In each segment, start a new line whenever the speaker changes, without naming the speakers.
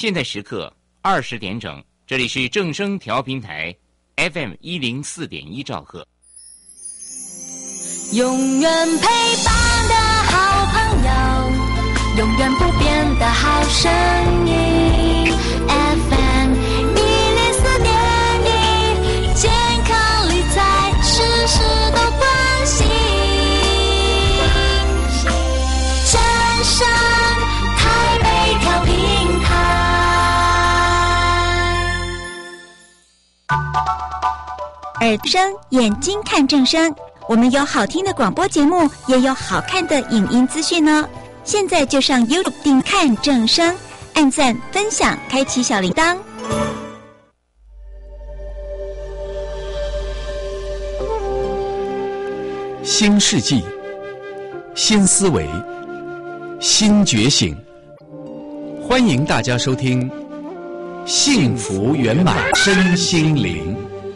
现在时刻20点整，这里是正声调频台 FM104.1兆赫。
永远陪伴的好朋友，永远不变的好声音 FM104.1，健康理财事事都关心，正声台北调频台。
耳声眼睛看正声，我们有好听的广播节目，也有好看的影音资讯哦。现在就上 YouTube 订看正声，按赞分享，开启小铃铛。
新世纪，新思维，新觉醒，欢迎大家收听《幸福圆满身心灵》。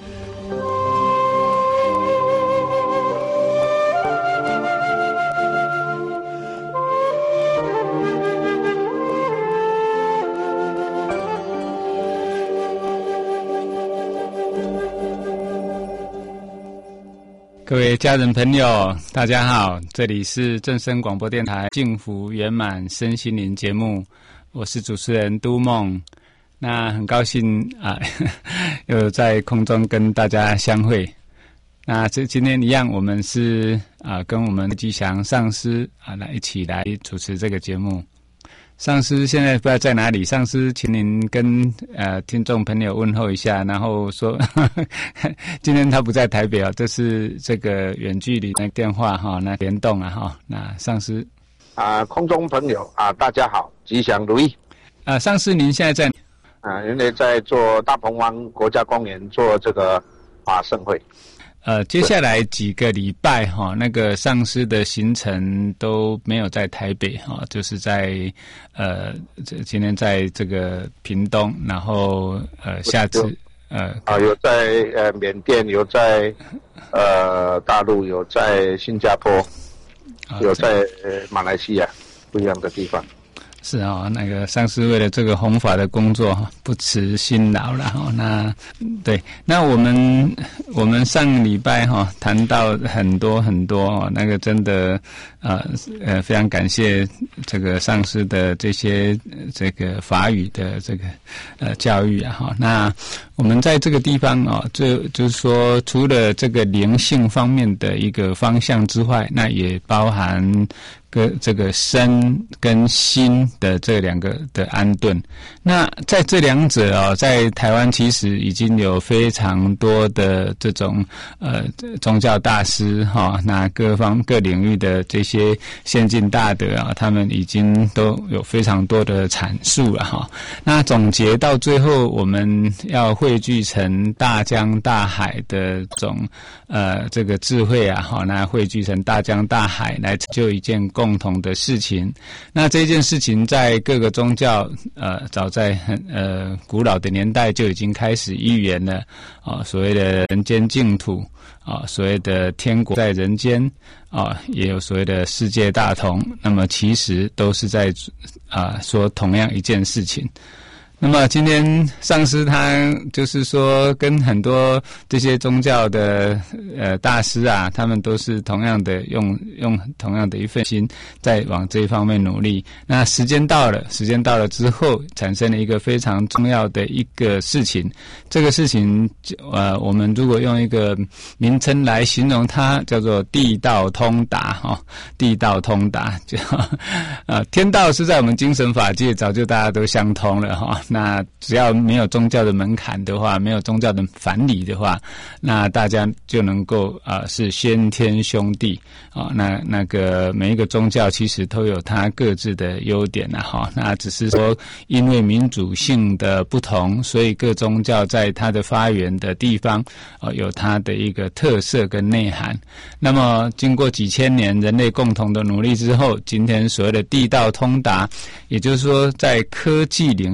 各位家人朋友大家好，这里是正声广播电台幸福圆满身心灵节目，我是主持人都梦。那很高兴又在空中跟大家相会。那今天一样，我们是跟我们吉祥上师一起来主持这个节目。上师现在不知道在哪里，上师请您跟听众朋友问候一下，然后说今天他不在台北这是这个远距离的电话那联动那上师
空中朋友大家好，吉祥如意
上师您现在在
原来在做大鹏湾国家公园做这个盛会。
接下来几个礼拜那个上师的行程都没有在台北就是在今天在这个屏东，然后下次
有在缅甸，有在大陆，有在新加坡，有在马来西亚不一样的地方。
是那个上师为了这个弘法的工作不辞辛劳了那对，那我们上礼拜谈到很多那个真的非常感谢这个上师的这些这个法语的这个教育那我们在这个地方就是说除了这个灵性方面的一个方向之外，那也包含这个身跟心的这两个的安顿。那在这两者在台湾其实已经有非常多的这种宗教大师那各领域的这些先进大德他们已经都有非常多的阐述了那总结到最后，我们要汇聚成大江大海的这种这个智慧那汇聚成大江大海来成就一件共同的事情。那这件事情在各个宗教早在很古老的年代就已经开始预言了所谓的人间净土所谓的天国在人间也有所谓的世界大同，那么其实都是在说同样一件事情。那么今天上师他就是说跟很多这些宗教的大师他们都是同样的用同样的一份心在往这一方面努力。那时间到了之后，产生了一个非常重要的一个事情。这个事情我们如果用一个名称来形容它，叫做地道通达地道通达天道是在我们精神法界早就大家都相通了那只要没有宗教的门槛的话，没有宗教的藩篱的话，那大家就能够是先天兄弟那个每一个宗教其实都有它各自的优点那只是说因为民主性的不同，所以各宗教在它的发源的地方有它的一个特色跟内涵。那么经过几千年人类共同的努力之后，今天所谓的地道通达，也就是说在科技领域上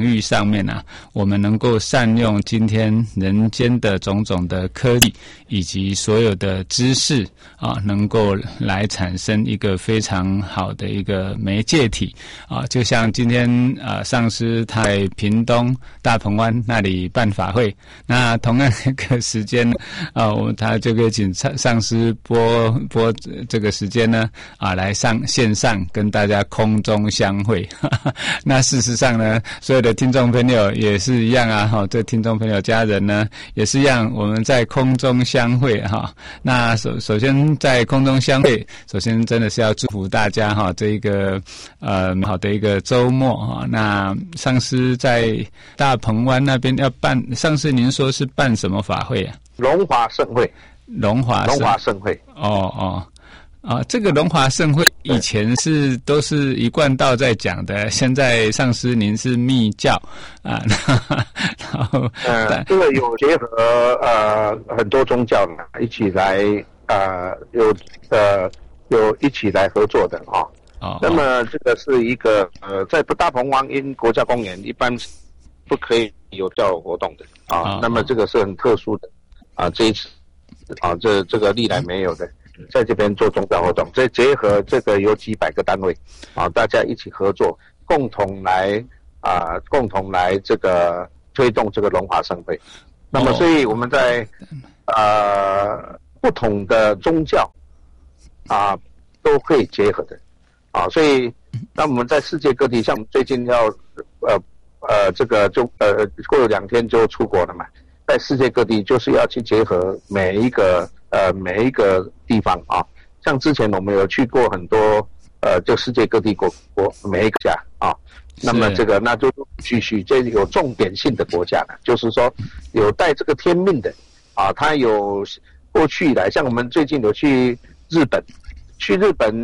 上面啊，我们能够善用今天人间的种种的科技以及所有的知识啊，能够来产生一个非常好的一个媒介体啊，就像今天上师他在屏东大鹏湾那里办法会，那同样一个时间他就可以请上师播这个时间呢来线上跟大家空中相会。那事实上呢，所有的听众朋友也是一样啊，这听众朋友家人呢也是一样，我们在空中相会哈。那首先在空中相会，首先真的是要祝福大家哈，这一个美好的一个周末哈。那上师在大鹏湾那边要办，上师您说是办什么法会啊？
龙华盛会。
龙华
盛会。
这个龙华盛会以前都是一贯道在讲的，现在上师您是密教啊，然后
这个有结合很多宗教呢一起来有一起来合作的那么这个是一个在大鹏湾因国家公园一般不可以有教活动的那么这个是很特殊的这一次这个历来没有的。在这边做宗教活动，再结合这个有几百个单位大家一起合作，共同来这个推动这个龙华盛会。那么，所以我们在不同的宗教都可以结合的所以那我们在世界各地，像我们最近要这个就过了2天就出国了嘛，在世界各地就是要去结合每一个地方像之前我们有去过很多就世界各地国每一个家那么这个那就继续这有重点性的国家呢，就是说有带这个天命的它有过去以来，像我们最近有去日本去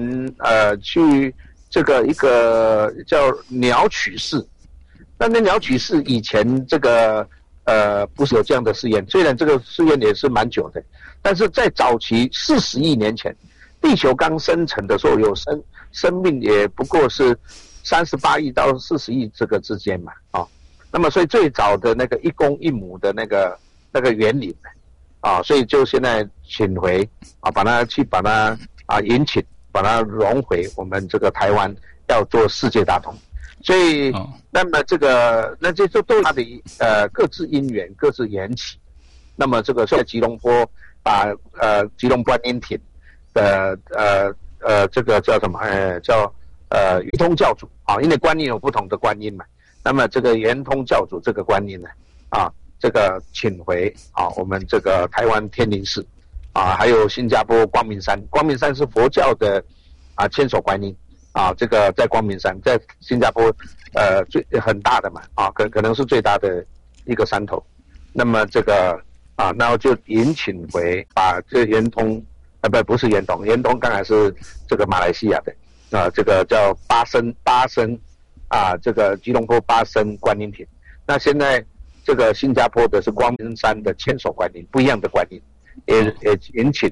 这个一个叫鸟取市，那鸟取市以前这个不是有这样的试验，虽然这个试验也是蛮久的，但是在早期40亿年前，地球刚生成的时候，有生命也不过是38亿到40亿这个之间嘛那么所以最早的那个一公一母的那个原理所以就现在请回把它引请把它融回我们这个台湾要做世界大同。所以那么这就都它的各自因缘各自缘起。那么这个在吉隆坡把吉隆观音亭的这个叫什么叫圆通教主因为观音有不同的观音嘛，那么这个圆通教主这个观音呢这个请回我们这个台湾天宁寺还有新加坡光明山是佛教的千手观音这个在光明山，在新加坡最很大的嘛可能是最大的一个山头。那么这个然后就引请回把这圆通不是圆通刚才是这个马来西亚的这个叫巴生这个吉隆坡巴生观音亭。那现在这个新加坡的是光明山的千手观音，不一样的观音，也引请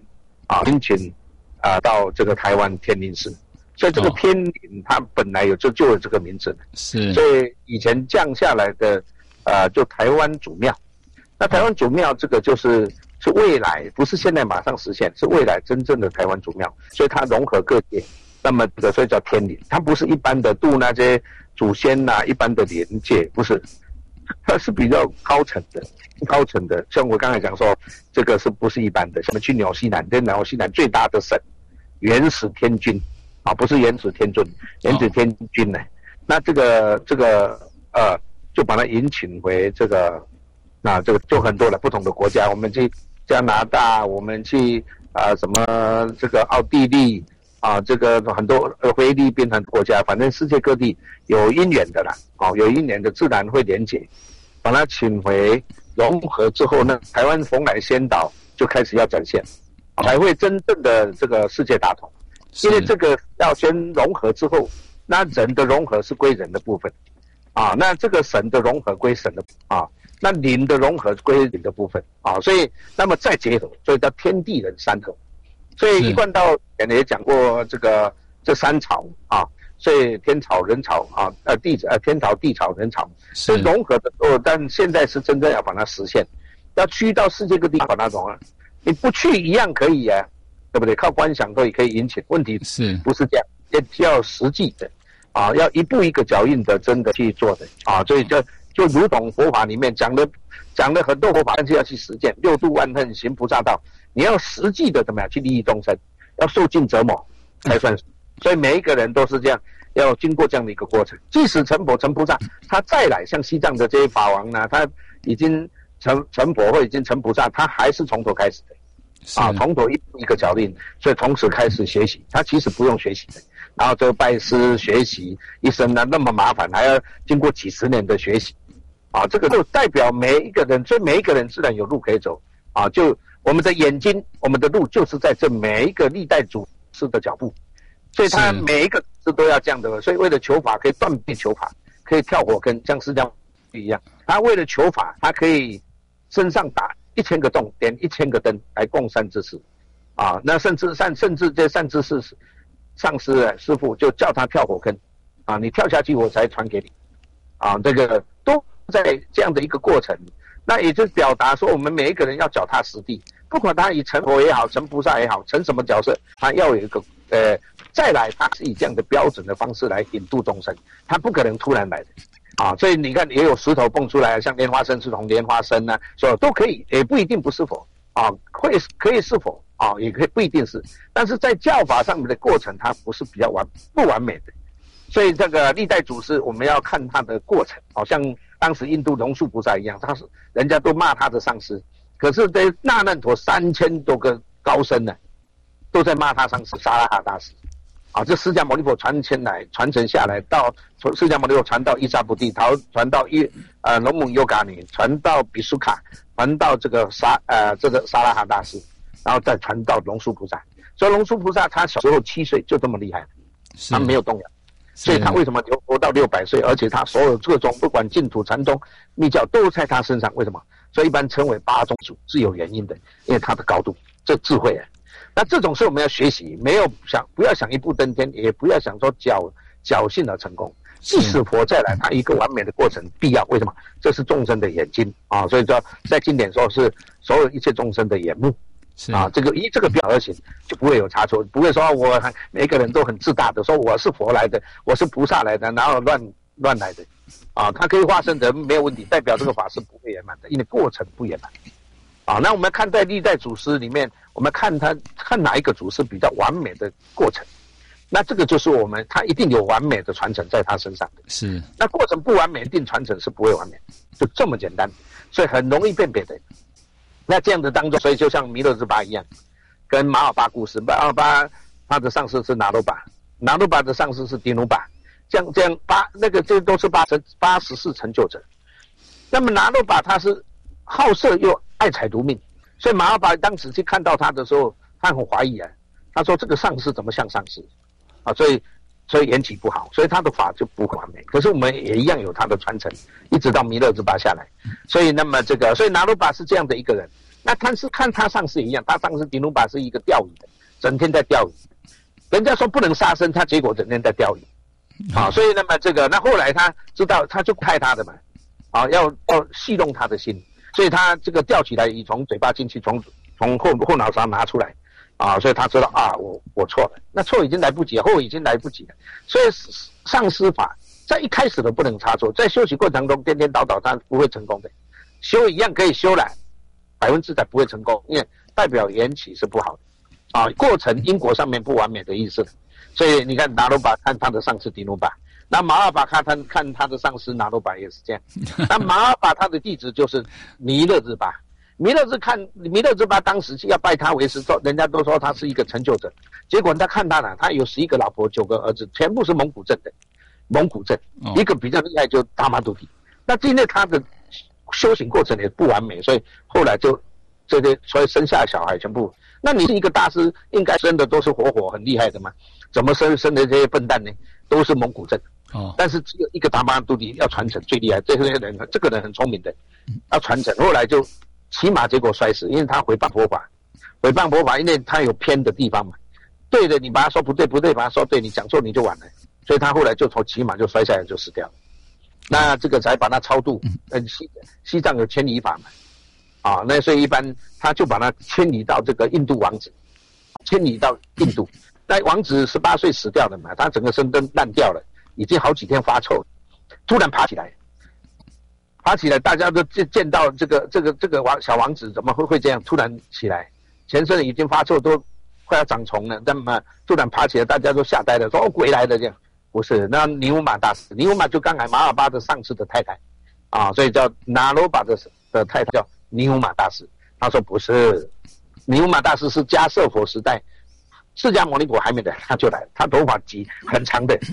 到这个台湾天宁寺。所以这个天宁它本来就有这个名字，
是。
所以以前降下来的就台湾祖庙。那台湾祖庙这个是未来，不是现在马上实现，是未来真正的台湾祖庙。所以它融合各界，那么这个所以叫天宁，它不是一般的度那些祖先一般的连界，不是，它是比较高层的。像我刚才讲说，这个是不是一般的？像我们去纽西兰最大的神元始天君不是元始天尊，元始天君呢？那这个就把它引请回这个。那这个就很多了，不同的国家，我们去加拿大，我们去什么这个奥地利这个很多菲律宾很多国家，反正世界各地有因缘的啦有因缘的自然会连结，把它请回融合之后呢，台湾蓬莱仙岛就开始要展现，才会真正的这个世界大同。因为这个要先融合之后，那人的融合是归人的部分那这个神的融合归神的那灵的融合归灵的部分所以那么再结合，所以叫天地人三合。所以一贯道也讲过这三朝所以天草人草啊，天草地草人草是融合的但现在是真正要把它实现，要去到世界各地把它融合。你不去一样可以啊，对不对？靠观想都可以引起问题，
是
不是这样？要实际的啊，要一步一个脚印的，真的去做的啊。所以就如同佛法里面讲了很多佛法，但是要去实践，六度万恨行菩萨道，你要实际的怎么样去利益众生，要受尽折磨才算。所以每一个人都是这样，要经过这样的一个过程。即使成佛成菩萨，他再来像西藏的这些法王呢，他已经成佛或已经成菩萨，他还是从头开始的啊，从头一步一个脚印，所以从此开始学习。他其实不用学习的，然后就拜师学习，一生呢那么麻烦，还要经过几十年的学习啊。这个就代表每一个人，所以每一个人自然有路可以走啊。就我们的眼睛，我们的路就是在这每一个历代祖师的脚步。所以他每一个字都要这样的，所以为了求法可以断臂求法，可以跳火坑，像释迦牟尼一样。他为了求法，他可以身上打1000个洞，点1000个灯来供善知识，啊，那甚至这善知识上师师父就叫他跳火坑，啊，你跳下去我才传给你，啊，这个都在这样的一个过程。那也就表达说，我们每一个人要脚踏实地，不管他以成佛也好，成菩萨也好，成什么角色，他要有一个再来，他是以这样的标准的方式来引渡众生，他不可能突然来的啊。所以你看，也有石头蹦出来，像莲花生是从莲花生啊，所以都可以，也不一定不是佛啊，可以是佛啊，也可以不一定是。但是在教法上面的过程，它不是比较不完美的。所以这个历代祖师，我们要看他的过程，好像当时印度龙树菩萨一样，他是人家都骂他的上师，可是这那烂陀3000多个高僧呢，都在骂他上师沙拉哈大师。啊，这释迦牟尼佛传承下来，到释迦牟尼佛传到伊莎布地，传到龙母优嘎女，传到比苏卡，传到这个沙拉哈大师，然后再传到龙树菩萨。所以龙树菩萨他小时候7岁就这么厉害，他没有动摇，所以他为什么留活到600岁？而且他所有各种不管净土、禅宗、密教都在他身上，为什么？所以一般称为8宗主是有原因的，因为他的高度，这智慧啊。那这种事我们要学习，不要想一步登天，也不要想说侥幸而成功。即使佛再来，他一个完美的过程必要。为什么？这是众生的眼睛啊，所以说在经典说是所有一切众生的眼目啊。这个依这个表而行，就不会有差错，不会说我每一个人都很自大的说我是佛来的，我是菩萨来的，然后乱来的啊。他可以化身的没有问题，代表这个法是不会圆满的，因为过程不圆满。啊，那我们看在历代祖师里面，我们看哪一个祖师比较完美的过程，那这个就是他一定有完美的传承在他身上的。是，那过程不完美，一定传承是不会完美，就这么简单，所以很容易辨别的。那这样的当中，所以就像弥勒之巴一样，跟马尔巴故事，马尔巴他的上司是拿鲁巴，拿鲁巴的上司是迪努巴，这样这都是84成就者。那么拿鲁巴他是好色又爱财如命，所以马尔巴当时去看到他的时候，他很怀疑啊。他说这个上师怎么像上师啊？所以缘起不好，所以他的法就不完美。可是我们也一样有他的传承，一直到弥勒之巴下来。所以那么所以拿鲁巴是这样的一个人。那他是看他上师也一样，他上师迪努巴是一个钓鱼的，整天在钓鱼。人家说不能杀生，他结果整天在钓鱼啊。所以那么那后来他知道，他就害他的嘛啊，要戏弄他的心。所以他这个吊起来，从嘴巴进去，从后脑勺拿出来，啊，所以他知道啊，我错了，那错已经来不及了，后已经来不及了。所以上师法在一开始都不能差错，在修习过程中颠颠倒倒，他不会成功的。修一样可以修了，100%不会成功，因为代表缘起是不好的，啊，过程因果上面不完美的意思。所以你看拿鲁巴看他的上师迪努巴。那马尔巴看他的上师拿鲁巴也是这样。那马尔巴他的弟子就是弥勒之巴，弥勒之巴当时要拜他为师，人家都说他是一个成就者。结果他看他呢，他有11个老婆9个儿子，全部是蒙古镇的。一个比较厉害就达玛都提。那因为他的修行过程也不完美，所以后来就所以生下的小孩全部。那你是一个大师，应该生的都是活很厉害的嘛？怎么生的这些笨蛋呢？都是蒙古镇。但是只有一个达玛都提要传承最厉害，这个人很聪明的，要传承。后来就起码结果摔死，因为他诽谤佛法，因为他有偏的地方嘛。对的，你把他说不对，把他说对，你讲错你就完了所以他后来就从骑马就摔下来就死掉了。那这个才把他超度，西藏有迁移法嘛，啊，那所以一般他就把他迁移到这个印度王子，迁移到印度。那王子18岁死掉了嘛，他整个身都烂掉了，已经好几天发臭，突然爬起来，大家都见到这个小王子怎么会这样突然起来，全身已经发臭都快要长虫了，那么突然爬起来，大家都吓呆了，说哦鬼来了这样。不是，那尼乌玛大师，尼乌玛就刚才马尔巴的上司的太太，啊，所以叫那罗巴的太太叫尼乌玛大师。他说不是，尼乌玛大师是迦摄佛时代，释迦牟尼佛还没来，他就来了，他头发很长的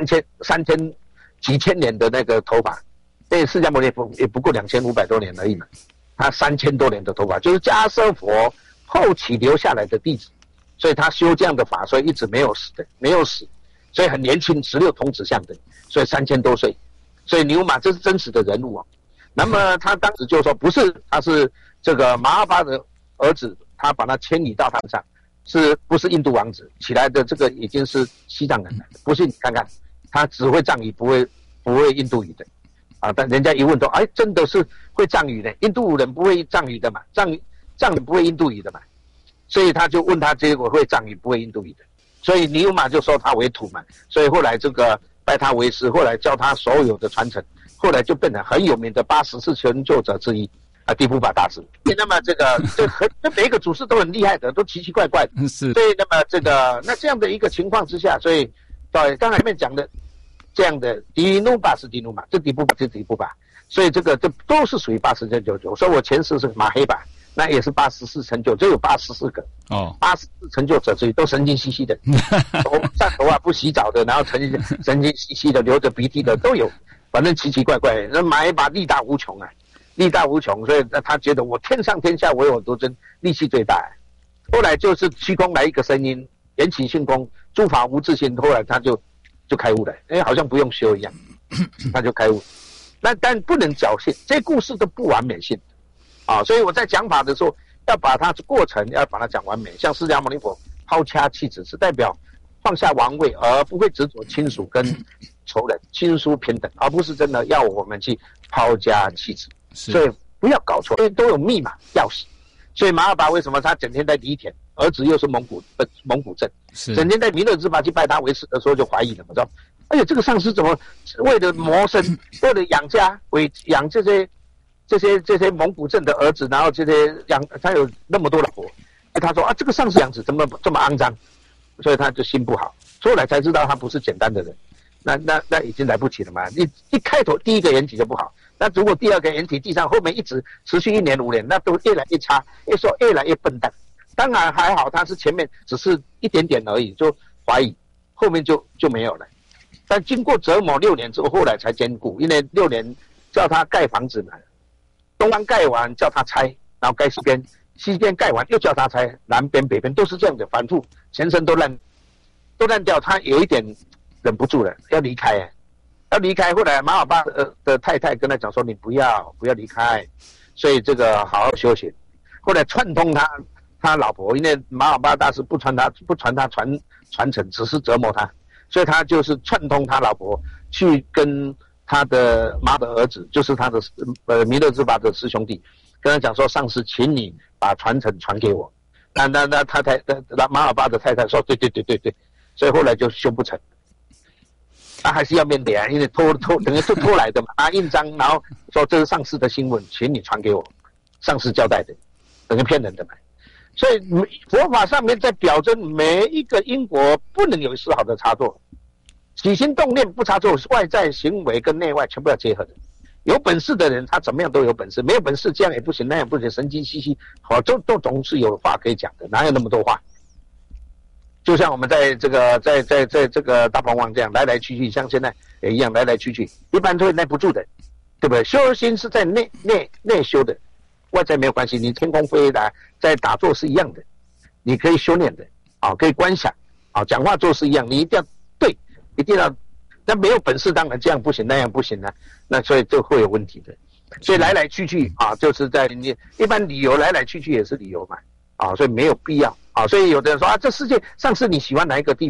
3000几千年的那个头发，因为释迦牟尼佛也不过2500多年而已嘛，他3000多年的头发，就是迦摄佛后期留下来的弟子，所以他修这样的法，所以一直没有死。所以很年轻，16童子像的，所以3000多岁，所以尼乌玛这是真实的人物哦。那么他当时就说不是，他是这个马尔巴的儿子，他把他迁移到他上，是不是印度王子起来的？这个已经是西藏人了，不信你看看，他只会藏语，不会印度语的啊。但人家一问说，哎，真的是会藏语的，印度人不会藏语的嘛，藏人不会印度语的嘛，所以他就问他，结果会藏语不会印度语的。所以尼乌玛就收他为徒嘛，所以后来这个拜他为师，后来教他所有的传承，后来就变成很有名的84成就者之一啊，迪布巴大师。那么这每一个祖师都很厉害的，都奇奇怪怪的。
是。
所以那么这样的一个情况之下，所以对刚才前面讲的这样的迪努巴是迪努玛，这迪布巴，所以这都是属于80成就者。所以我前世是马黑吧。那也是84成就，就有84个哦，84成就者之一，都神经兮兮的，上头啊不洗澡的，然后神经兮兮的，流着鼻涕的都有，反正奇奇怪怪。那马一把力大无穷啊，力大无穷，所以他觉得我天上天下唯我独尊，力气最大。后来就是虚空来一个声音，缘起性空，诸法无自性，后来他就开悟了，好像不用修一样，他就开悟。那但不能侥幸，这些故事都不完美性。啊，所以我在讲法的时候，要把它过程要把它讲完美。像释迦牟尼佛抛家弃子，是代表放下王位，而不会执着亲属跟仇人，亲疏平等，而不是真的要我们去抛家弃子。所以不要搞错，因为都有密码钥匙。所以马尔巴为什么他整天在犁田，儿子又是蒙古镇，整天在弥勒之法去拜他为师的时候就怀疑了嘛，说，哎呀，这个上师怎么为了谋生，为了养家，养这些蒙古镇的儿子，然后他有那么多老婆，他说啊，这个上师养子怎么这么肮脏，所以他就心不好。后来才知道他不是简单的人，那已经来不及了嘛。你一开头第一个缘起就不好，那如果第二个缘起地上后面一直持续1年5年，那都越来越差，越来越笨蛋。当然还好，他是前面只是一点点而已，就怀疑，后面就没有了。但经过折磨6年之后，后来才坚固，因为6年叫他盖房子嘛。东方盖完叫他拆，然后盖西边盖完又叫他拆，南边北边都是这样的反复，全身都烂掉，他有一点忍不住了，要离开。后来马尔巴的太太跟他讲说，你不要离开，所以这个好好修行。后来串通他老婆，因为马尔巴大师不传他传承，只是折磨他，所以他就是串通他老婆去跟他的妈的儿子，就是他的弥勒之法的师兄弟，跟他讲说，上师请你把传承传给我。那马尔巴的太太说对，所以后来就修不成。他还是要面对啊，因为等于是偷来的嘛，拿印章，然后说这是上师的新闻，请你传给我，上师交代的，等于骗人的嘛。所以佛法上面在表征每一个因果不能有丝毫的差错。起心动念不差错，外在行为跟内外全部要结合的。有本事的人，他怎么样都有本事；没有本事，这样也不行，那样不行，神经兮兮，好，都总是有话可以讲的，哪有那么多话？就像我们在这个大鹏湾这样来来去去，像现在也一样来来去去，一般都会耐不住的，对不对？修心是在内修的，外在没有关系。你天空飞来，在打坐是一样的，你可以修炼的，可以观想，讲话做事一样，你一定要对。一定要，那没有本事当然这样不行那样不行啊，那所以就会有问题的。所以来来去去就是在你一般旅游来来去去也是旅游嘛，所以没有必要。所以有的人说这世界上是你喜欢哪一个地方，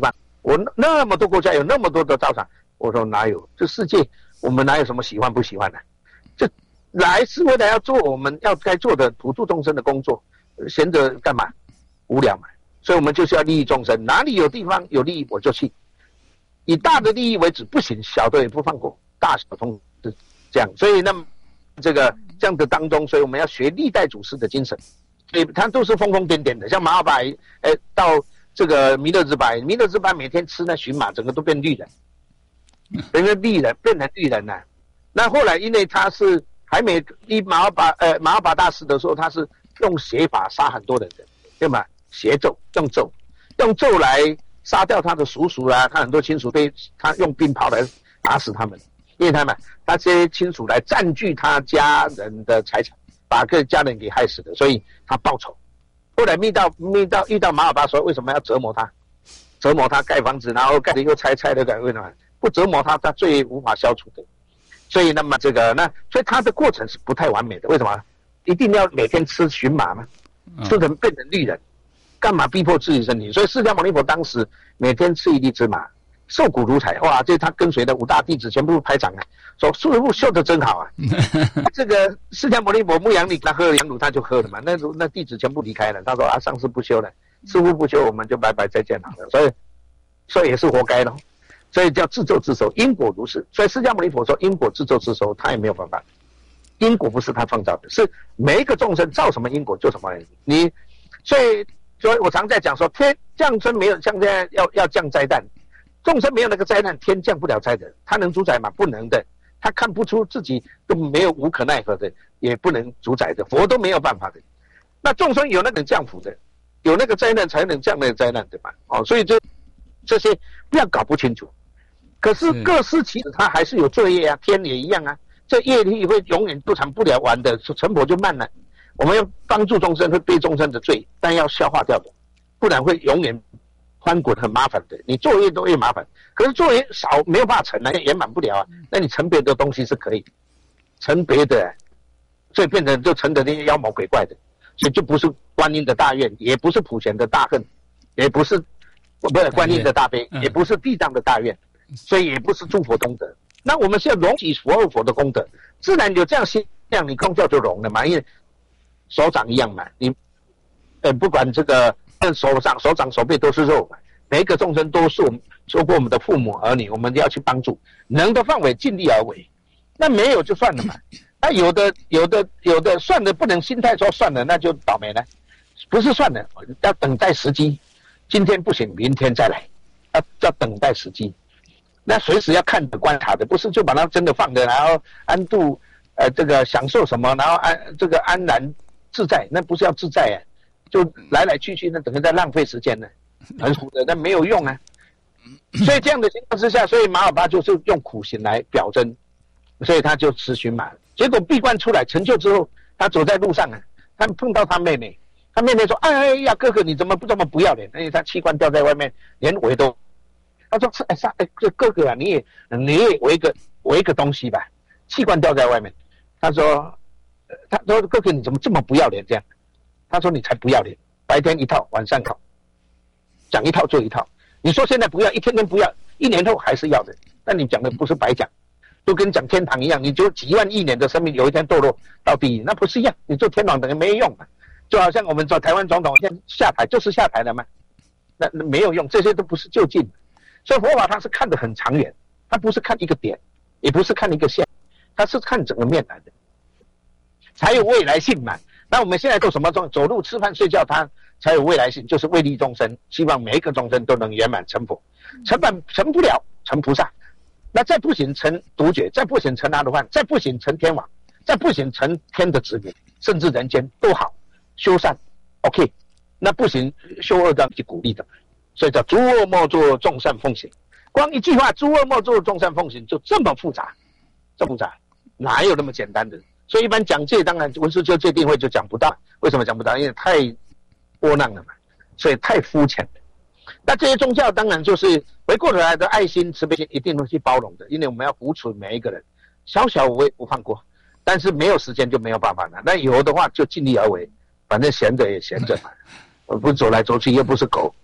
我那么多国家有那么多的道场，我说哪有？这世界我们哪有什么喜欢不喜欢的？这来是为了要做我们要该做的普度众生的工作，闲着干嘛？无聊嘛。所以我们就是要利益众生，哪里有地方有利益我就去，以大的利益为主，不行小的也不放过，大小通是这样。所以那么这样的当中，所以我们要学历代祖师的精神，所以他都是疯疯癫癫的，像马尔白，到这个弥勒之白每天吃那荨麻，整个都变绿人，整个绿人变成绿人了。那后来因为他是还没马尔巴大师的时候，他是用邪法杀很多人的，对吗？邪咒，用咒来杀掉他的叔叔啦，他很多亲属被他用鞭炮来打死他们，因为他这些亲属来占据他家人的财产，把个家人给害死的，所以他报仇。后来遇到马尔巴说，为什么要折磨他盖房子，然后盖的又拆的盖，为什么不折磨他罪无法消除的？所以那么所以他的过程是不太完美的。为什么？一定要每天吃荨麻吗？吃成变成绿人，干嘛逼迫自己身体？所以释迦牟尼佛当时每天吃一粒芝麻，瘦骨如柴。哇，这他跟随的5大弟子全部拍掌啊，说师父修得真好啊。这个释迦牟尼佛牧羊乳，他喝了羊乳他就喝了嘛。那弟子全部离开了，他说啊，上师不修了，师父不修，我们就拜拜再见好了。所以也是活该咯。所以叫自作自受，因果如是。所以释迦牟尼佛说因果自作自受，他也没有办法。因果不是他创造的，是每一个众生造什么因果就什么因。所以我常在讲说，天降生没有像这样要降灾难，众生没有那个灾难，天降不了灾的，他能主宰吗？不能的，他看不出自己都没有无可奈何的，也不能主宰的，佛都没有办法的。那众生有那个降福的，有那个灾难才能降那个灾难，对吧？所以这些不要搞不清楚。可是各司其职，他还是有罪业啊，天也一样啊。这业力会永远纠缠不了完的，成佛就慢了。我们要帮助众生，会背众生的罪，但要消化掉的，不然会永远翻滚，很麻烦的。你作业都越麻烦，可是作业少没有办法成啊，圆满不了啊。那你成别的东西是可以，成别的，所以变成就成的那些妖魔鬼怪的，所以就不是观音的大愿，也不是普贤的大恨，也不是观音的大悲，也不是地藏的大愿，所以也不是诸佛功德。那我们是要融起佛的功德，自然有这样心量，你空教就融了嘛，因为手掌一样嘛，你不管这个手掌手背都是肉嘛，每一个众生都是我们包括我们的父母儿女，我们要去帮助，能的范围尽力而为。那没有就算了嘛，那有的算了，不能心态说算了那就倒霉了，不是算了，要等待时机，今天不行，明天再来，要等待时机。那随时要看着观察的，不是就把它真的放着，然后安度这个享受什么，然后安然自在，那不是要自在啊，就来来去去，那等于在浪费时间呢，很苦的，那没有用啊。所以这样的情况之下，所以马尔巴就是用苦行来表征，所以他就吃荨麻，结果闭关出来成就之后，他走在路上啊，他碰到他妹妹，他妹妹说：“哎呀，哥哥你怎么这么不要脸？”因为他器官掉在外面，连尾都。他说：“哥哥啊，你也围一个东西吧，器官掉在外面。”他说：“哥哥你怎么这么不要脸这样？”他说：“你才不要脸，白天一套，晚上一套，讲一套做一套。你说现在不要，一天天不要，1年后还是要的。但你讲的不是白讲，就跟讲天堂一样，你就几万亿年的生命有一天堕落到地狱，那不是一样？你做天堂等于没用嘛？就好像我们做台湾总统现在下台就是下台了嘛，那没有用，这些都不是就近。”所以佛法它是看得很长远，它不是看一个点，也不是看一个线，它是看整个面来的，才有未来性嘛。那我们现在做什么？走路、吃饭、睡觉，它才有未来性，就是为利众生，希望每一个众生都能圆满成佛，成不了成菩萨，那再不行成独觉，再不行成阿罗汉，再不行成天王，再不行成天的子民，甚至人间都好，修善 OK， 那不行修恶道去鼓励的。所以叫诸恶莫作，众善奉行。光一句话，诸恶莫作，众善奉行，就这么复杂，这么复杂，哪有那么简单的？所以一般讲戒，当然文殊修戒定慧就讲不到。为什么讲不到？因为太窝囊了嘛，所以太肤浅了。那这些宗教当然就是回过头来的爱心、慈悲心，一定会去包容的，因为我们要扶持每一个人，小小无微不放过。但是没有时间就没有办法了。那有的话就尽力而为，反正闲着也闲着嘛，不走来走去又不是狗。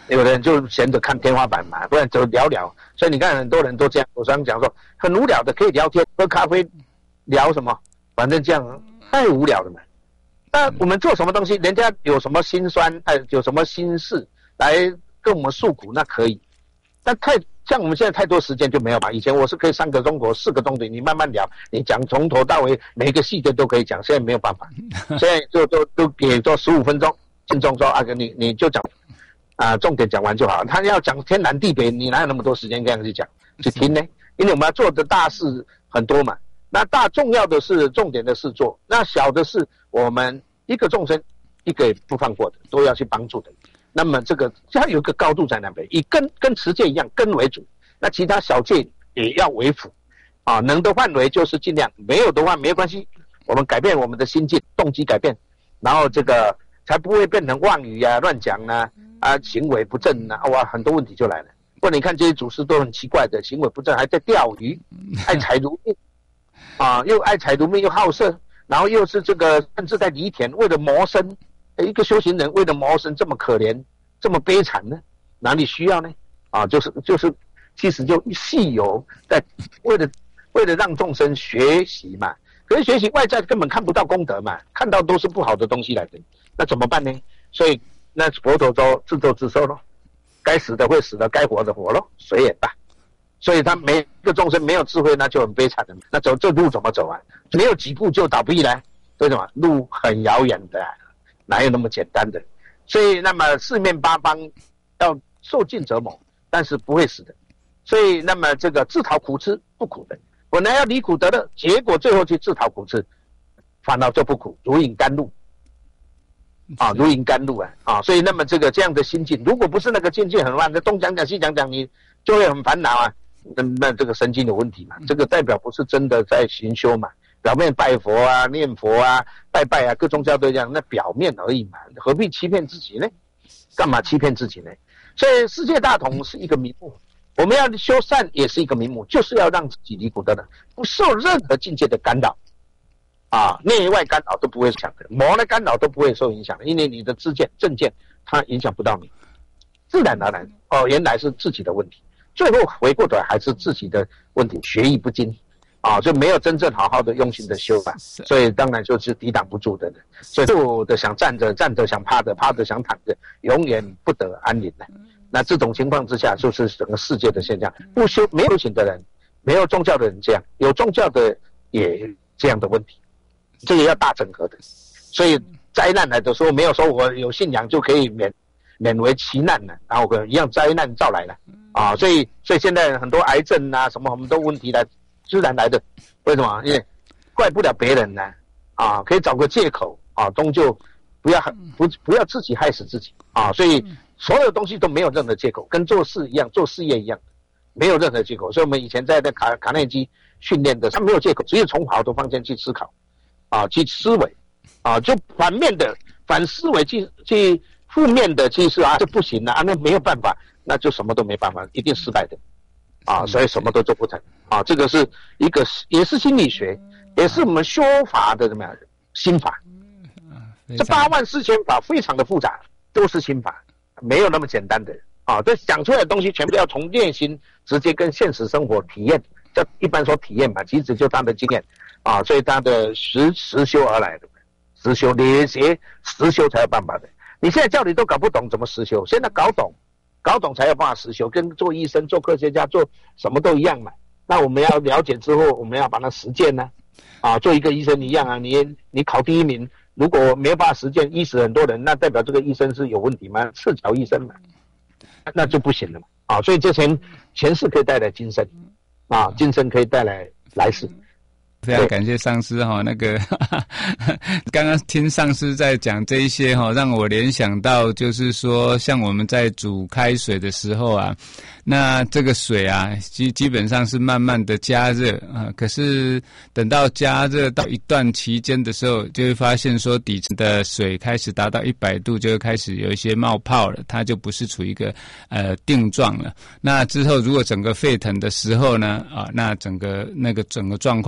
有的人就闲着看天花板嘛，不然就聊聊。所以你看很多人都这样，我常讲说很无聊的可以聊天，喝咖啡聊什么，反正这样太无聊了嘛。那我们做什么东西，人家有什么心酸，有什么心事来跟我们诉苦，那可以。但像我们现在太多时间就没有嘛。以前我是可以3个钟头、4个钟头，你慢慢聊，你讲从头到尾每一个细节都可以讲。现在没有办法，现在都给做15分钟，听众说啊，你就讲重点讲完就好。他要讲天南地北，你哪有那么多时间这样去讲去听呢？因为我们要做的大事很多嘛。那重要的是重点的事做，那小的是我们一个众生一个也不放过的，都要去帮助的。那么这个它有一个高度在那边，以跟持戒一样，根为主，那其他小戒也要为辅啊。能的范围就是尽量，没有的话没有关系，我们改变我们的心境，动机改变，然后这个才不会变成妄语啊、乱讲啊、行为不正啊，哇，很多问题就来了。不然你看这些祖师都很奇怪的，行为不正，还在钓鱼，爱财如命啊，又爱财如命又好色，然后又是这个甚至在犁田为了谋生。一个修行人为了谋生这么可怜这么悲惨呢？哪里需要呢？就是其实就系有在为了让众生学习嘛。可是学习外在根本看不到功德嘛，看到都是不好的东西来的，那怎么办呢？所以那佛陀说自作自受咯，该死的会死的，该活的活咯，随缘吧。所以他每一个众生没有智慧，那就很悲惨的。那这路怎么走啊？没有几步就倒闭了，为什么？路很遥远的哪有那么简单的？所以那么四面八方要受尽折磨，但是不会死的。所以那么这个自讨苦吃不苦的，本来要离苦得乐，结果最后去自讨苦吃，反而就不苦，如饮甘露如饮甘露所以那么这样的心境，如果不是那个境界很乱，东讲讲西讲讲，你就会很烦恼那这个神经有问题嘛，这个代表不是真的在行修嘛。表面拜佛啊、念佛啊、拜拜啊，各宗教都这样，那表面而已嘛，何必欺骗自己呢？干嘛欺骗自己呢？所以世界大同是一个名目，我们要修善也是一个名目，就是要让自己离苦得乐，不受任何境界的干扰内外干扰都不会影响的，魔的干扰都不会受影响的，因为你的知见正见它影响不到你，自然而然原来是自己的问题，最后回过头来还是自己的问题，学艺不精就没有真正好好的用心的修吧，所以当然就是抵挡不住的人，所以坐的想站着，站着想趴着，趴着想躺着，永远不得安宁的。那这种情况之下，就是整个世界的现象。不修没有修行的人，没有宗教的人这样，有宗教的也这样的问题，这个要大整合的。所以灾难来的时候，没有说我有信仰就可以免为其难了，然后一样灾难照来了所以现在很多癌症什么很多问题来。自然来的，为什么？因为怪不了别人呢，可以找个借口终究不要自己害死自己所以所有东西都没有任何借口，跟做事一样，做事业一样，没有任何借口。所以我们以前在卡内基训练的，他没有借口，只有从好的方向去思考去思维就反思维去负面的去说这不行那没有办法，那就什么都没办法，一定失败的所以什么都做不成这个是一个也是心理学，也是我们修法的怎么样心法这84000法非常的复杂，都是心法，没有那么简单的这讲出来的东西全部要从内心直接跟现实生活体验，这一般说体验嘛，其实就他的经验所以他的实修而来的，实修练习实修才有办法的。你现在叫你都搞不懂怎么实修，现在搞懂才有办法实修，跟做医生、做科学家、做什么都一样嘛。那我们要了解之后，我们要把它实践呢做一个医生一样你考第1名，如果没有办法实践，医死很多人，那代表这个医生是有问题吗？赤脚医生嘛，那就不行了嘛所以这前世可以带来今生今生可以带来来世。
非常感谢上师那个刚刚听上师在讲这一些让我联想到就是说像我们在煮开水的时候那这个水基本上是慢慢的加热可是等到加热到一段期间的时候，就会发现说底层的水开始达到100度，就会开始有一些冒泡了，它就不是处于一个定状了。那之后如果整个沸腾的时候呢那整个状况可能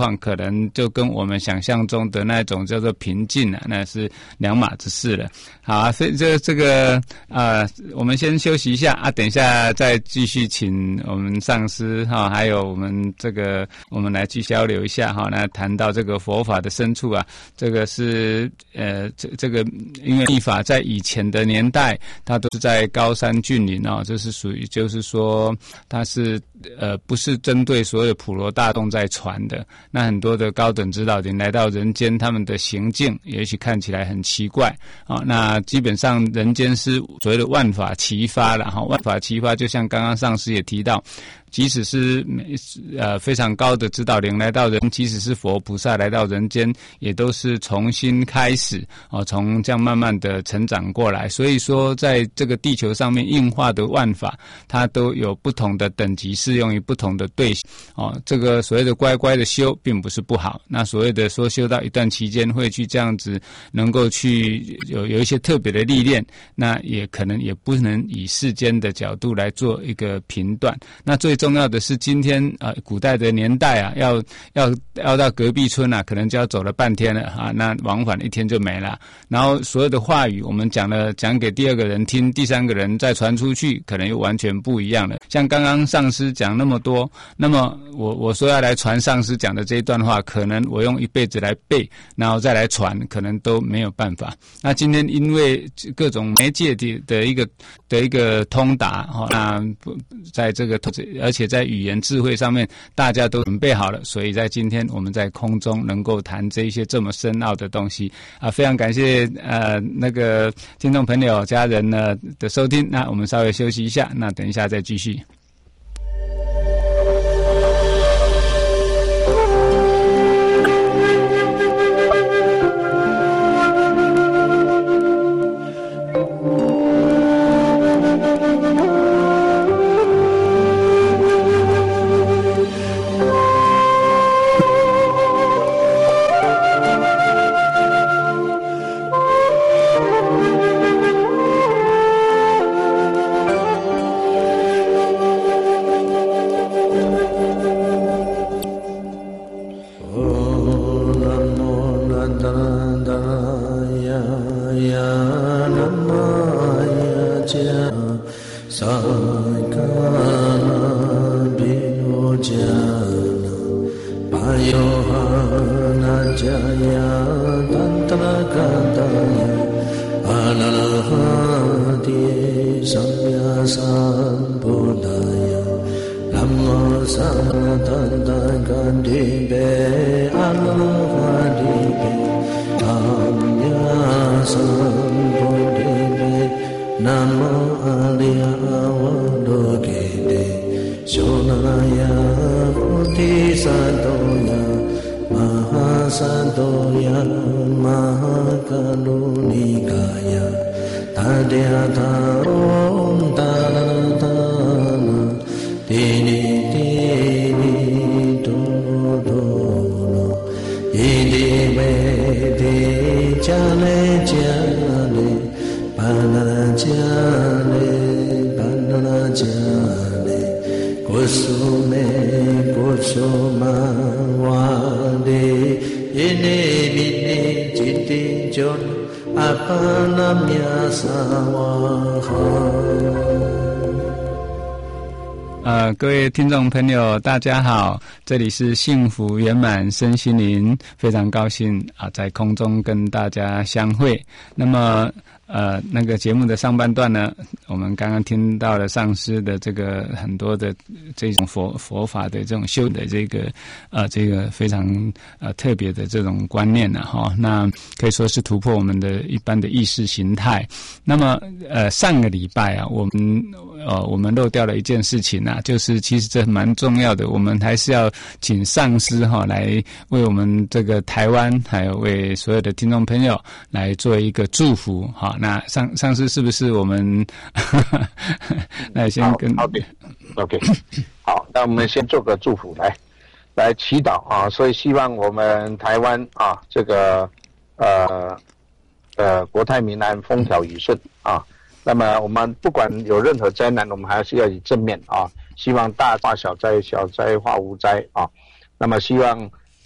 能就跟我们想象中的那种叫做平静啊，那是两码子事了。好啊，所以这个我们先休息一下啊，等一下再继续请我们上师哈，还有我们我们来去交流一下哈，来谈到这个佛法的深处啊，这个是这个因为密法在以前的年代，它都是在高山峻岭哦，这是属于就是说它是不是针对所有普罗大众在传的。那很多的高等指导灵来到人间，他们的行径也许看起来很奇怪啊。那基本上人间是所谓的万法齐发了哈，万法齐发就像刚刚上师也提到。即使是非常高的指导灵来到人，即使是佛菩萨来到人间，也都是重新开始从这样慢慢的成长过来。所以说在这个地球上面应化的万法，它都有不同的等级，适用于不同的对象这个所谓的乖乖的修并不是不好，那所谓的说修到一段期间会去这样子能够去有一些特别的历练，那也可能也不能以世间的角度来做一个评断。那最重要的是今天古代的年代啊，要到隔壁村啊，可能就要走了半天了啊，那往返一天就没了。然后所有的话语我们讲给第二个人听，第三个人再传出去，可能又完全不一样了。像刚刚上师讲那么多，那么我说要来传上师讲的这一段话，可能我用一辈子来背，然后再来传，可能都没有办法。那今天因为各种媒介的一个通达那在这个而且在语言智慧上面大家都准备好了，所以在今天我们在空中能够谈这一些这么深奥的东西啊，非常感谢那个听众朋友家人呢的收听。那我们稍微休息一下，那等一下再继续。各位听众朋友大家好，这里是幸福圆满身心灵，非常高兴在空中跟大家相会。那么那个节目的上半段呢，我们刚刚听到了上师的这个很多的这种佛法的这种修的这个非常特别的这种观念那可以说是突破我们的一般的意识形态。那么上个礼拜啊，我们漏掉了一件事情啊，就是其实这蛮重要的，我们还是要请上师来为我们这个台湾还有为所有的听众朋友来做一个祝福那上师是不是我们那先跟
OK 好，那我们先做个祝福来祈祷所以希望我们台湾这个国泰民安，风调雨顺那么我们不管有任何灾难，我们还是要以正面希望大化小灾，小灾化无灾那么希望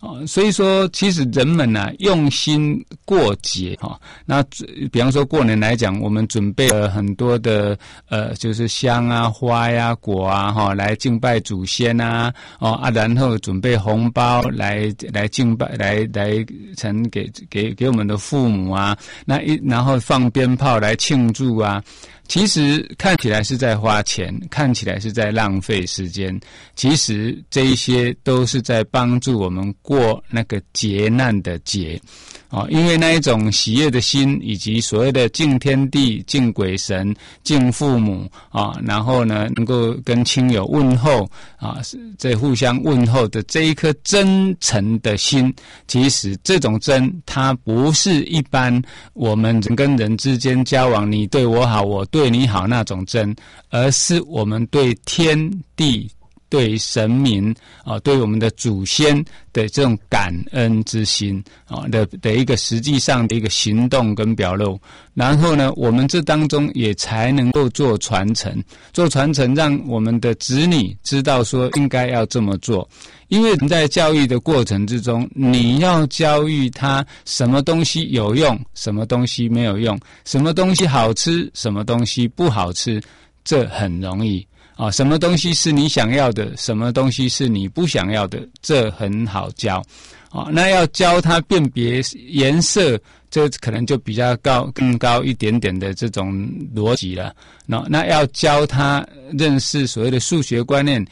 所以说其实人们用心过节那比方说过年来讲，我们准备了很多的就是香啊、花呀、果啊来敬拜祖先啊然后准备红包来敬拜来呈给我们的父母啊，然后放鞭炮来庆祝啊。其实看起来是在花钱，看起来是在浪费时间，其实这一些都是在帮助我们过那个劫难的劫因为那一种喜悦的心，以及所谓的敬天地、敬鬼神、敬父母然后呢能够跟亲友问候这互相问候的这一颗真诚的心，其实这种真它不是一般我们人跟人之间交往你对我好我对你好那种真，而是我们对天地对神明对我们的祖先的这种感恩之心的一个实际上的一个行动跟表露。然后呢我们这当中也才能够做传承让我们的子女知道说应该要这么做。因为在教育的过程之中，你要教育他什么东西有用，什么东西没有用，什么东西好吃，什么东西不好吃，这很容易什么东西是你想要的，什么东西是你不想要的，这很好教那要教他辨别颜色，这可能就比较更高一点点的这种逻辑了。那要教他认识所谓的数学观念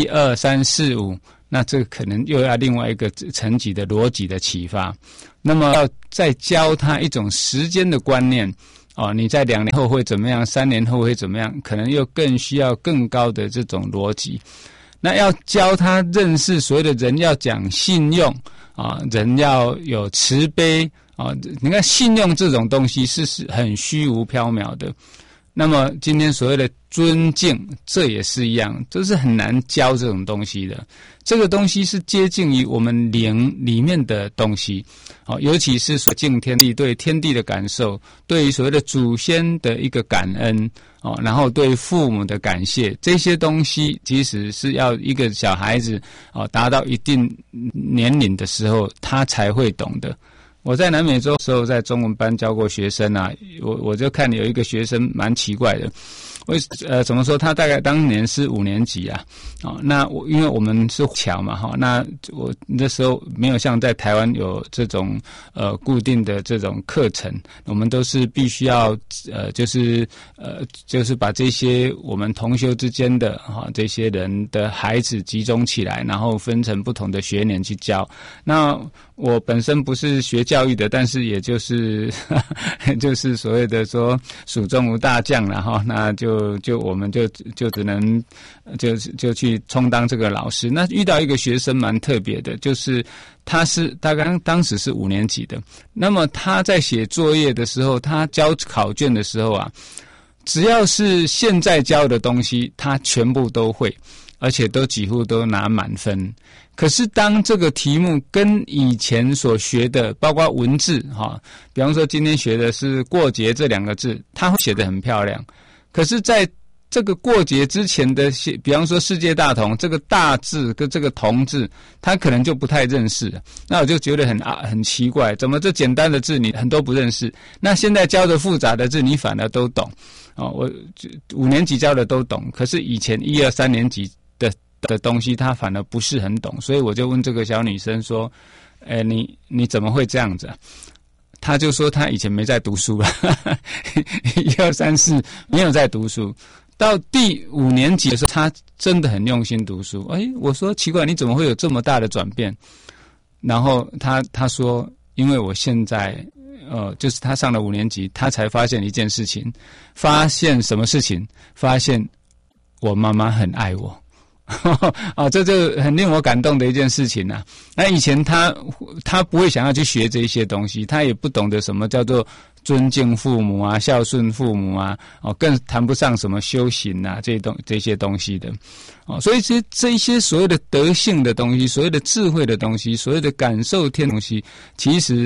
1、2、3、4、5，那这可能又要另外一个层级的逻辑的启发。那么要再教他一种时间的观念你在2年后会怎么样，3年后会怎么样，可能又更需要更高的这种逻辑。那要教他认识所谓的人要讲信用人要有慈悲你看信用这种东西是很虚无缥缈的。那么今天所谓的尊敬，这也是一样，这是很难教这种东西的。这个东西是接近于我们灵里面的东西尤其是所敬天地，对天地的感受，对于所谓的祖先的一个感恩然后对父母的感谢，这些东西其实是要一个小孩子达到一定年龄的时候他才会懂的。我在南美洲的时候在中文班教过学生我就看有一个学生蛮奇怪的，怎么说，他大概当年是5年级那因为我们是侨嘛那我那时候没有像在台湾有这种固定的这种课程，我们都是必须要就是把这些我们同修之间的这些人的孩子集中起来，然后分成不同的学年去教。那我本身不是学教育的，但是也就是就是所谓的说蜀中无大将了那就我们就只能就去充当这个老师。那遇到一个学生蛮特别的，就是他是大概当时是5年级的，那么他在写作业的时候，他交考卷的时候只要是现在教的东西他全部都会，而且都几乎都拿满分。可是当这个题目跟以前所学的包括文字比方说今天学的是过节这2个字，他会写得很漂亮，可是在这个过节之前的比方说世界大同，这个大字跟这个同字他可能就不太认识了。那我就觉得很奇怪，怎么这简单的字你很多不认识，那现在教的复杂的字你反而都懂我5年级教的都懂，可是以前1、2、3年级的东西他反而不是很懂。所以我就问这个小女生说你怎么会这样子他就说他以前没在读书了1、2、3、4没有在读书，到第5年级的时候他真的很用心读书。我说奇怪，你怎么会有这么大的转变？然后他说因为我现在就是他上了5年级，他才发现一件事情。发现什么事情？发现我妈妈很爱我这就很令我感动的一件事情那以前他不会想要去学这些东西，他也不懂得什么叫做尊敬父母孝顺父母更谈不上什么修行这些东西的所以这一些所谓的德性的东西，所谓的智慧的东西，所谓的感受天的东西，其实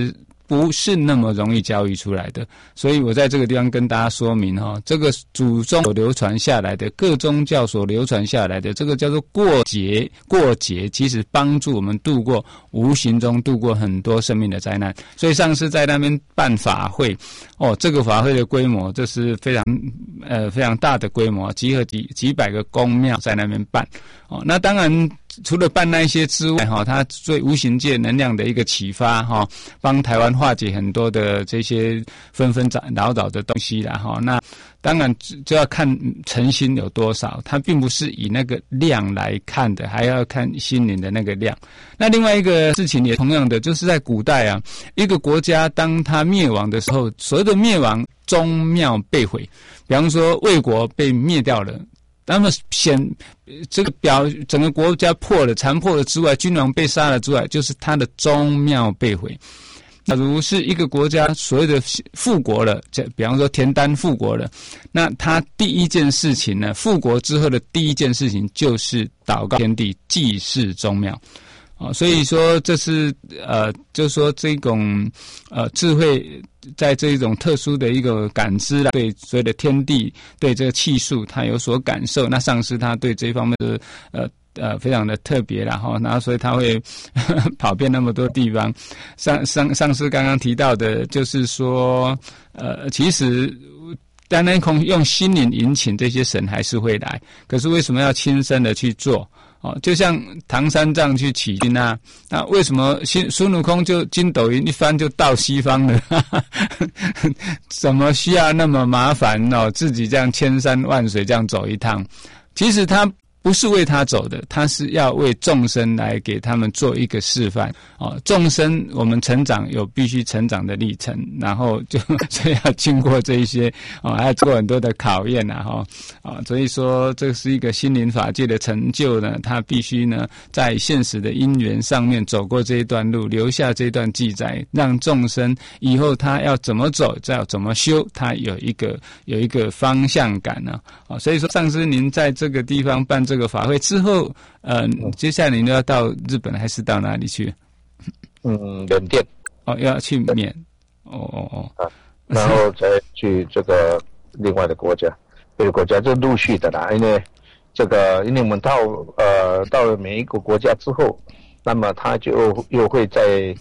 不是那么容易教育出来的。所以我在这个地方跟大家说明这个祖宗所流传下来的，各宗教所流传下来的，这个叫做过节，其实帮助我们无形中度过很多生命的灾难。所以上次在那边办法会，这个法会的规模，这是非常大的规模，集合几百个宫庙在那边办。那当然除了办那些之外，它对无形界能量的一个启发，帮台湾化解很多的这些纷纷扰扰的东西啦。那当然就要看诚心有多少，它并不是以那个量来看的，还要看心灵的那个量。那另外一个事情也同样的，就是在古代啊，一个国家当它灭亡的时候，所谓的灭亡，宗庙被毁，比方说魏国被灭掉了，那么这个整个国家残破了之外，君王被杀了之外，就是他的宗庙被毁。假如是一个国家所谓的复国了，比方说田单复国了，那他第一件事情呢，复国之后的第一件事情就是祷告天地，祭祀宗庙。所以说这是就是说这种智慧在这一种特殊的一个感知啦，对所谓的天地，对这个气数他有所感受。那上师他对这一方面的非常的特别啦然后所以他会跑遍那么多地方。上师刚刚提到的就是说其实单单用心灵引请这些神还是会来，可是为什么要亲身的去做？就像唐三藏去取经啊，那为什么孙悟空就筋斗云一翻就到西方了？怎么需要那么麻烦自己这样千山万水这样走一趟？其实他不是为他走的，他是要为众生来给他们做一个示范。众生我们成长有必须成长的历程，然后所以要经过这一些还要经过很多的考验所以说这是一个心灵法界的成就呢，他必须呢在现实的因缘上面走过这一段路，留下这段记载，让众生以后他要怎么走，要怎么修，他有一个方向感呢。所以说上师您在这个地方办这个法会之后，接下来您要到日本还是到哪里去？
缅甸。
要去缅。
然后再去这个另外的国家，这个国家就陆续的啦，因为我们到了每一个国家之后，那么它就又会再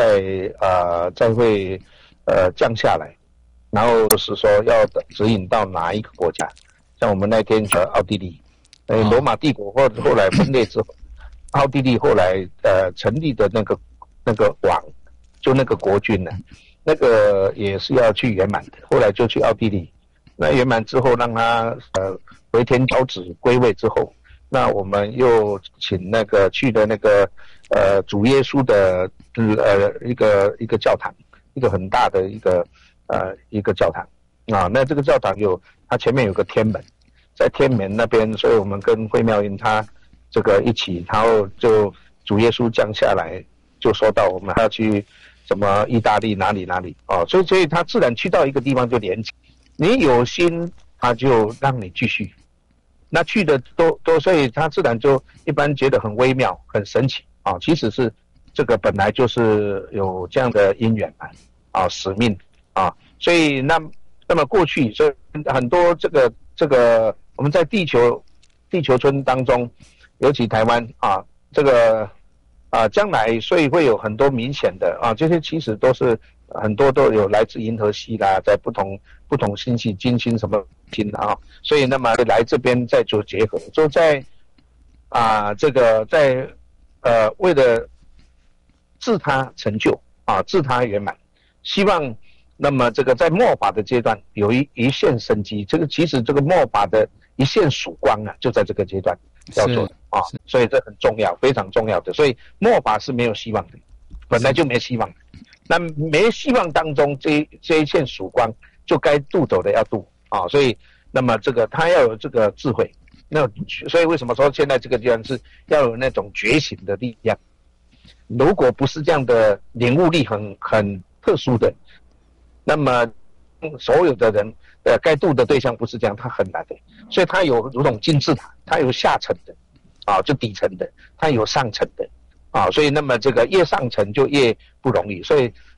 会降下来，然后就是说要指引到哪一个国家，像我们那天去奥地利。罗马帝国后来分裂之后，奥地利后来成立的那个王，就那个国君呢，那个也是要去圆满的，后来就去奥地利。那圆满之后，让他回天交旨归位之后，那我们又请去的主耶稣的一个教堂，一个很大的一个教堂啊。那这个教堂它前面有个天门。在天门那边，所以我们跟慧妙音他这个一起，然后就主耶稣降下来，就说到我们还要去什么意大利哪里所以他自然去到一个地方就连起，你有心他就让你继续，那去的都所以他自然就一般觉得很微妙很神奇其实是这个本来就是有这样的因缘使命所以那么过去所以很多这个我们在地球村当中，尤其台湾将来所以会有很多明显的这些其实都是很多都有来自银河系啦，在不同星系金星什么星所以那么来这边再做结合，就在在为了自他成就自他圆满，希望那么这个在末法的阶段有一线生机，这个其实这个末法的一线曙光就在这个阶段要做的所以这很重要，非常重要的。所以末法是没有希望的，本来就没希望的。那没希望当中，这一线曙光就该渡走的要渡所以那么这个他要有这个智慧，那所以为什么说现在这个阶段是要有那种觉醒的力量？如果不是这样的领悟力很特殊的。那么所有的人该度的对象不是这样，他很难的，所以他有如同金字塔，他有下层的就底层的，他有上层的所以那么这个越上层就越不容易，所以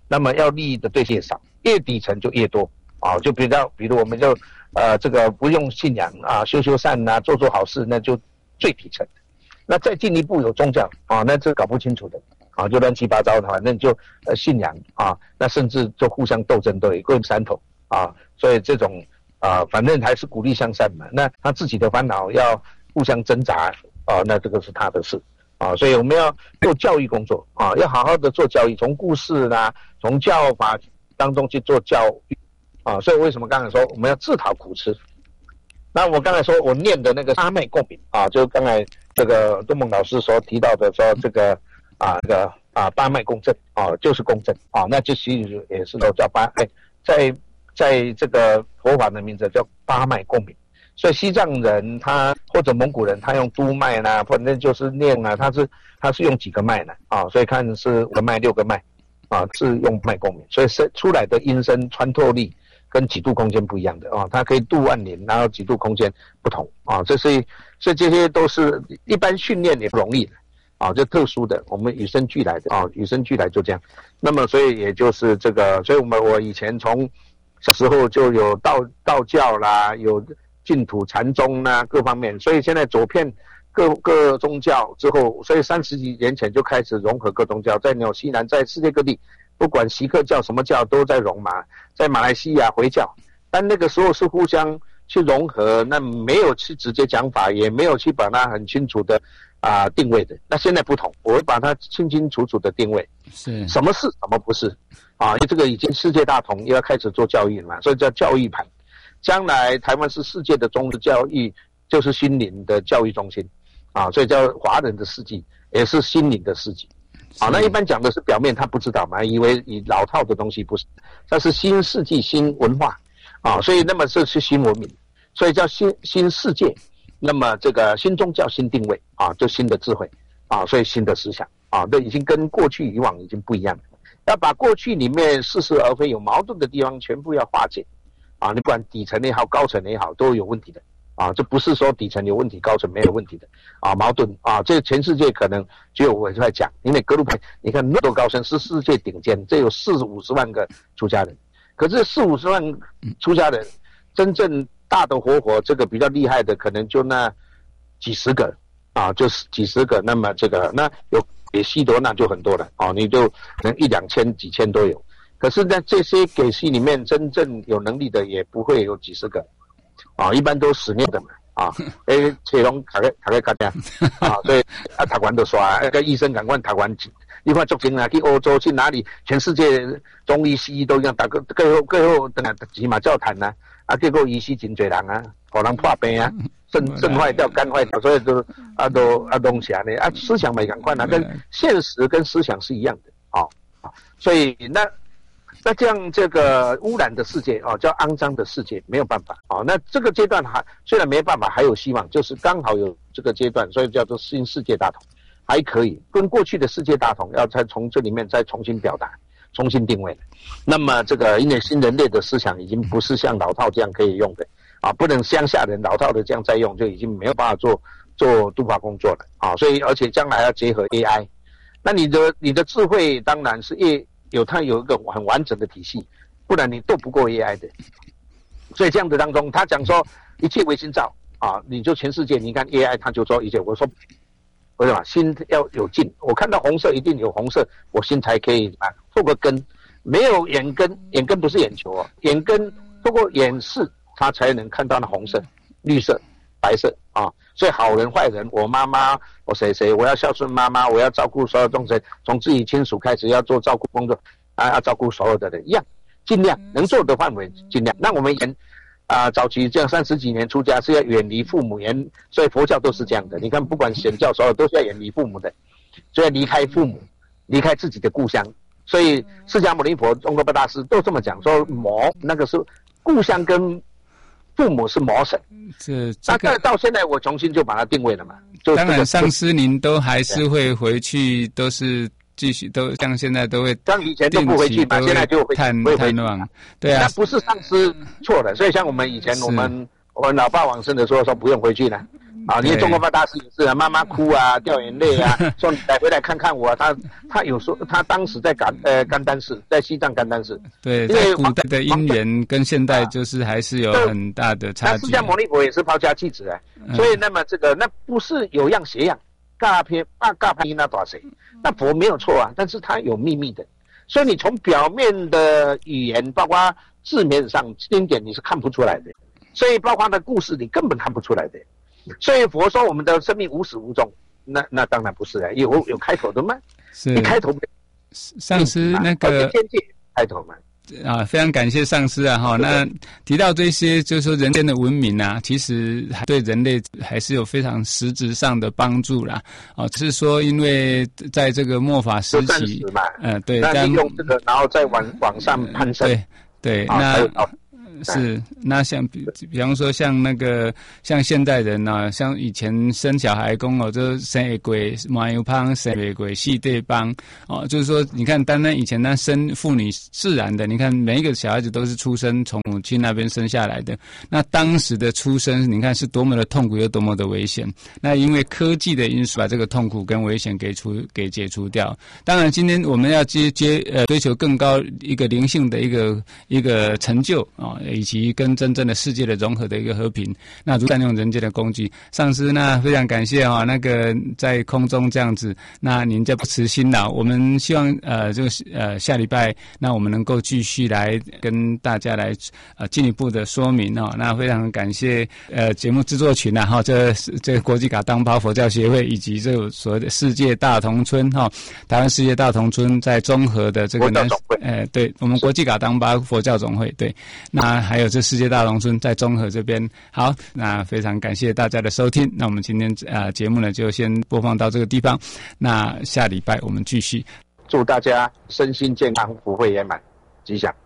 那么要利益的对象越少，越底层就越多啊。就比如我们就这个不用信仰啊，修善啊，做好事，那就最底层。那再进一步有宗教啊，那这搞不清楚的啊，就乱七八糟的，反正就信仰啊，那甚至就互相斗争都有各山头啊，所以这种反正还是鼓励向善嘛。那他自己的烦恼要互相挣扎啊，那这个是他的事啊。所以我们要做教育工作啊，要好好的做教育，从故事啦，从教法当中去做教育啊。所以为什么刚才说我们要自讨苦吃？那我刚才说我念的那个八脉共鸣啊，就刚才这个杜梦老师所提到的说这个八脉共振啊，就是共振啊，那就其实也是都叫在这个佛法的名字叫八脉共鸣。所以西藏人他或者蒙古人他用督脉啦，反正就是念啊，他是用几个脉呢啊？所以看是5个脉6个脉啊，是用脉共鸣，所以出来的音声穿透力跟几度空间不一样的啊，它可以度万年，然后几度空间不同啊，所以这些都是一般训练也不容易的啊，就特殊的，我们与生俱来的啊，与生俱来就这样。那么所以也就是这个，所以我以前从小时候就有道教啦，有净土禅宗啦各方面，所以现在走遍各宗教之后，所以30几年前就开始融合各宗教，在纽西兰，在世界各地。不管锡克教什么教都在融嘛，在马来西亚回教，但那个时候是互相去融合，那没有去直接讲法，也没有去把它很清楚的定位的。那现在不同，我会把它清清楚楚的定位，是什么是什么不是啊？因为这个已经世界大同，又要开始做教育了嘛，所以叫教育盘。将来台湾是世界的中教育，就是心灵的教育中心啊，所以叫华人的世纪，也是心灵的世纪。好，那一般讲的是表面，他不知道嘛，以为以老套的东西不是，它是新世纪新文化啊，所以那么这是新文明，所以叫新世界，那么这个新宗教新定位啊，就新的智慧啊，所以新的思想啊，这已经跟过去以往已经不一样了，要把过去里面似是而非有矛盾的地方全部要化解啊，你不管底层也好，高层也好，都有问题的。啊，这不是说底层有问题，高层没有问题的啊，矛盾啊，这全世界可能只有我在讲，因为格鲁派，你看那么多高僧是世界顶尖，这有40-50万个出家人，可是40-50万出家人，真正大的活这个比较厉害的，可能就那几十个啊，就是几十个，那么这个那有给西多那就很多了啊，你就可能1-2千、几千都有，可是呢，这些给西里面真正有能力的也不会有几十个。啊，一般都10年的嘛，啊，切拢读个较正啊，所以读完就刷，个医生赶快读完，你看足精啊，去欧洲去哪里，全世界中医西医都一样，最后等下起码叫谈呐，结果医师真侪人啊，可能破病啊，肾坏掉、肝坏掉，所以都弄起来呢，思想没赶快啊，跟现实跟思想是一样的啊，所以那这样这个污染的世界啊，叫肮脏的世界，没有办法啊。那这个阶段虽然没办法，还有希望，就是刚好有这个阶段，所以叫做新世界大同，还可以跟过去的世界大同要再从这里面再重新表达、重新定位。那么这个因为新人类的思想已经不是像老套这样可以用的啊，不能乡下人老套的这样再用，就已经没有办法做督法工作了啊。所以而且将来要结合 AI， 那你的智慧当然是它有一个很完整的体系，不然你斗不过 AI 的。所以这样子当中，他讲说一切唯心造啊，你就全世界，你看 AI 他就说一切，我说为什么心要有劲？我看到红色一定有红色，我心才可以透过根，没有眼根，眼根不是眼球哦，眼根透过眼视，他才能看到那红色、绿色、白色啊。所以好人坏人，我妈妈，我谁，我要孝顺妈妈，我要照顾所有众生，从自己亲属开始要做照顾工作要照顾所有的人一样，尽量能做的范围尽量。那我们早期这样30几年出家是要远离父母，所以佛教都是这样的。你看，不管显教所有都是要远离父母的，所以要离开父母，离开自己的故乡。所以释迦牟尼佛、宗喀巴大师都这么讲，说那个是故乡跟父母是魔神，大概到现在我重新就把它定位了嘛。
当然，上师您都还是会回去，都是继续都像现在都会，
像以前都不回去嘛，现在就会
探望。对啊，
那不是上师错的，所以像我们以前我们老爸往生的时候说不用回去了， 啊，因为中国发大师也是啊，妈妈哭啊，掉眼泪啊，说你回来看看我、啊。他有说他当时在甘丹市，在西藏甘丹市。
对，在古代的因缘跟现代就是还是有很大的差距。
释迦牟尼佛也是抛家弃子啊，所以那么这个那不是有样学样，尬偏那多谁？那佛没有错啊，但是他有秘密的，所以你从表面的语言，包括字面上经典，你是看不出来的。所以包括的故事，你根本看不出来的。所以佛说我们的生命无始无终，那当然不是啊，有开头的吗？
是，
你开头
上师那个
天界开头嘛。
非常感谢上师啊哈。那提到这些，就是说人间的文明啊，其实对人类还是有非常实质上的帮助啦。只是说因为在这个末法时期，对，
那利用这个，然后再往上攀升。
对，是，那像比方说像像现代人啊，像以前生小孩讲就生会过麻油胖，生会过细对帮就是说你看单单以前那生妇女自然的，你看每一个小孩子都是出生从母亲那边生下来的，那当时的出生你看是多么的痛苦又多么的危险，那因为科技的因素把这个痛苦跟危险给解除掉。当然今天我们要追求更高一个灵性的一个成就以及跟真正的世界的融合的一个和平，那如善用人间的工具。上师那非常感谢那个在空中这样子，那您就不辞辛劳，我们希望下礼拜那我们能够继续来跟大家来进一步的说明那非常感谢节目制作群这个国际嘎当巴佛教协会以及这个所谓的世界大同村台湾世界大同村在中和的这个对，我们国际嘎当巴佛教总会，对，那还有这世界大同村在中和这边。好，那非常感谢大家的收听，那我们今天节目呢就先播放到这个地方，那下礼拜我们继续。
祝大家身心健康，福慧圆满，吉祥。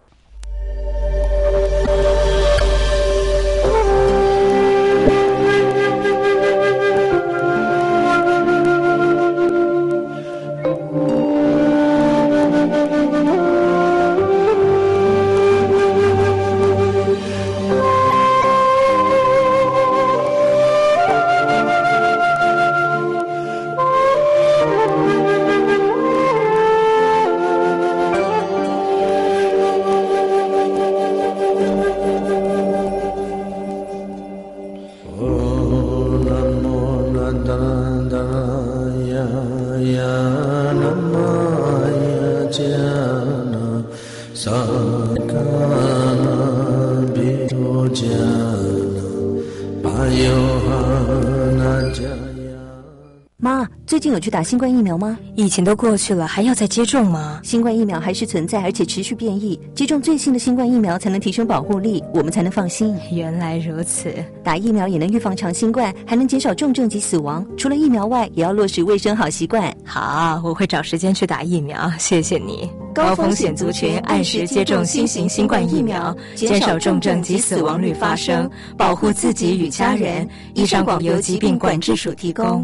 妈，最近有去打新冠疫苗吗？
疫情都过去了，还要再接种吗？
新冠疫苗还是存在，而且持续变异。接种最新的新冠疫苗才能提升保护力，我们才能放心。
原来如此，
打疫苗也能预防长新冠，还能减少重症及死亡。除了疫苗外，也要落实卫生好习惯。
好，我会找时间去打疫苗，谢谢你。高风险族群按时接种新型新冠疫苗，减少重症及死亡率发生，保护自己与家人。以上广由疾病管制署提供。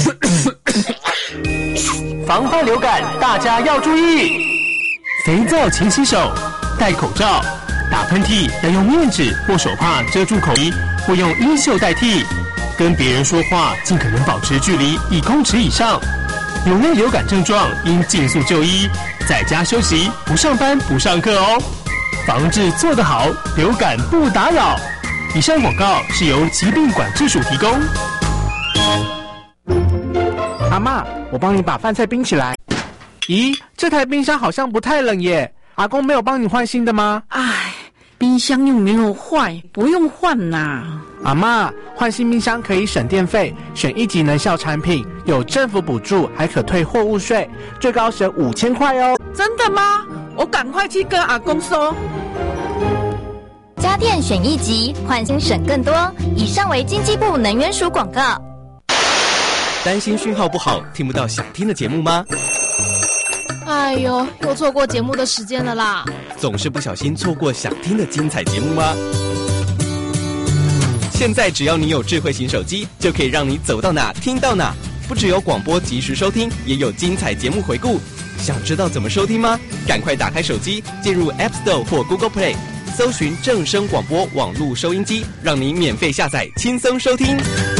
防范流感，大家要注意：肥皂勤洗手，戴口罩，打喷嚏要用面纸或手帕遮住口鼻，或用衣袖代替。跟别人说话尽可能保持距离1公尺以上。有内流感症状应尽速就医，在家休息，不上班不上课哦。防治做得好，流感不打扰。以上广告是由疾病管制署提供。
阿嬷，我帮你把饭菜冰起来。咦，这台冰箱好像不太冷耶，阿公没有帮你换新的吗？
唉，冰箱又没有坏，不用换呐。
阿嬷，换新冰箱可以省电费，选1级能效产品，有政府补助，还可退货物税，最高省5000块哦。
真的吗？我赶快去跟阿公说。
家电选1级，换新省更多。以上为经济部能源署广告。
担心讯号不好，听不到想听的节目吗？
哎呦，又错过节目的时间了啦！
总是不小心错过想听的精彩节目吗？现在只要你有智慧型手机，就可以让你走到哪听到哪。不只有广播及时收听，也有精彩节目回顾。想知道怎么收听吗？赶快打开手机，进入 App Store 或 Google Play， 搜寻正声广播网络收音机，让你免费下载，轻松收听。